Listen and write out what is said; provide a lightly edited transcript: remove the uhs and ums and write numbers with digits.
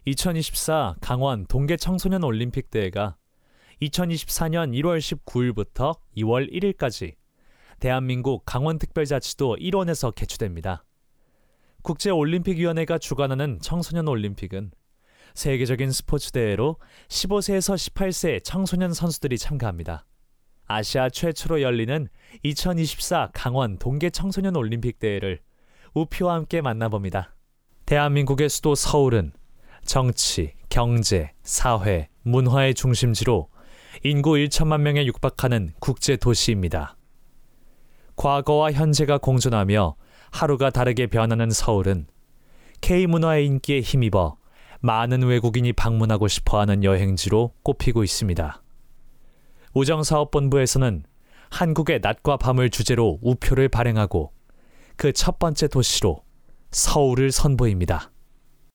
2024 강원 동계 청소년 올림픽 대회가 2024년 1월 19일부터 2월 1일까지 대한민국 강원특별자치도 일원에서 개최됩니다. 국제올림픽위원회가 주관하는 청소년 올림픽은 세계적인 스포츠 대회로 15세에서 18세 청소년 선수들이 참가합니다. 아시아 최초로 열리는 2024 강원 동계 청소년 올림픽 대회를 우표와 함께 만나봅니다. 대한민국의 수도 서울은 정치, 경제, 사회, 문화의 중심지로 인구 1천만 명에 육박하는 국제도시입니다. 과거와 현재가 공존하며 하루가 다르게 변하는 서울은 K문화의 인기에 힘입어 많은 외국인이 방문하고 싶어하는 여행지로 꼽히고 있습니다. 우정사업본부에서는 한국의 낮과 밤을 주제로 우표를 발행하고 그 첫 번째 도시로 서울을 선보입니다.